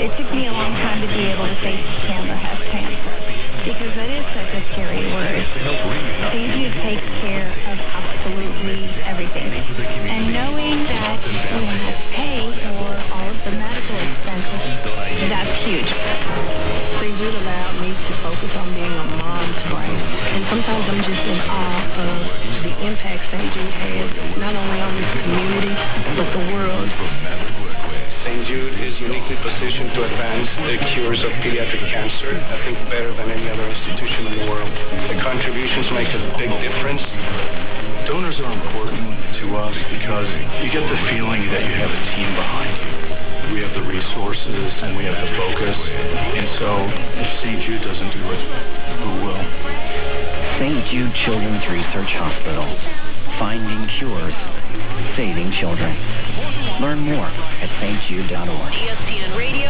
It took me a long time to be able to say Chandler has cancer, because that is such a scary word. St. Jude takes care of absolutely everything. And knowing that we have to pay for all of the medical expenses, that's huge. St. Jude allowed me to focus on being a mom twice. And sometimes I'm just in awe of the impact St. Jude has, not only on this community, but the world. St. Jude is uniquely positioned to advance the cures of pediatric cancer, I think better than any other institution in the world. The contributions make a big difference. Donors are important to us because you get the feeling that you have a team behind you. We have the resources and we have the focus. And so if St. Jude doesn't do it, who will? St. Jude Children's Research Hospital. Finding cures, saving children. Learn more at stjude.org. ESPN Radio